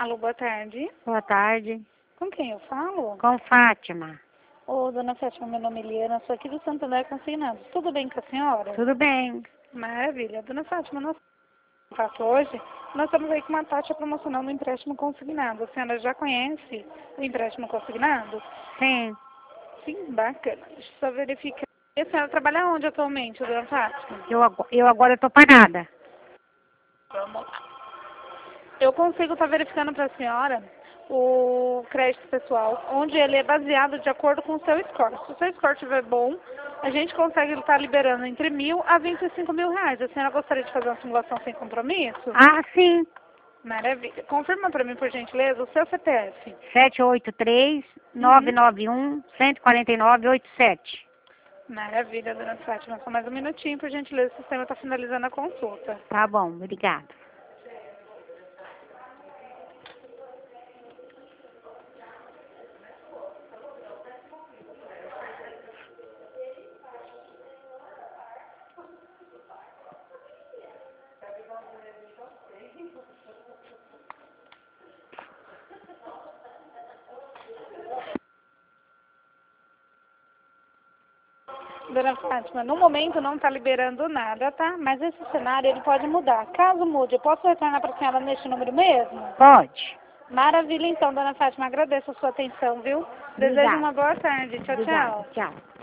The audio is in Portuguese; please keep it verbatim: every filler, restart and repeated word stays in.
Alô, boa tarde. Boa tarde. Com quem eu falo? Com Fátima. Ô, dona Fátima, meu nome é Eliana, sou aqui do Santander Consignados. Tudo bem com a senhora? Tudo bem. Maravilha. Dona Fátima, nós faço hoje, nós estamos aí com uma taxa promocional no empréstimo consignado. A senhora já conhece o empréstimo consignado? Sim. Sim, bacana. Deixa eu só verificar. E a senhora trabalha onde atualmente, dona Fátima? Eu, ago- eu agora estou parada. Vamos lá. Eu consigo estar verificando para a senhora o crédito pessoal, onde ele é baseado de acordo com o seu score. Se o seu score estiver bom, a gente consegue estar liberando entre mil a vinte e cinco mil reais. A senhora gostaria de fazer uma simulação sem compromisso? Ah, sim. Maravilha. Confirma para mim, por gentileza, o seu C P F. sete oito três, nove nove um, um quatro nove, oito sete. Maravilha, dona Fátima. Só mais um minutinho, por gentileza, o sistema está finalizando a consulta. Tá bom, obrigada. Dona Fátima, no momento não está liberando nada, tá? Mas esse cenário ele pode mudar. Caso mude, eu posso retornar para a senhora neste número mesmo? Pode. Maravilha, então, dona Fátima. Agradeço a sua atenção, viu? Desejo Obrigada. uma boa tarde. Tchau, Obrigada. tchau. Tchau.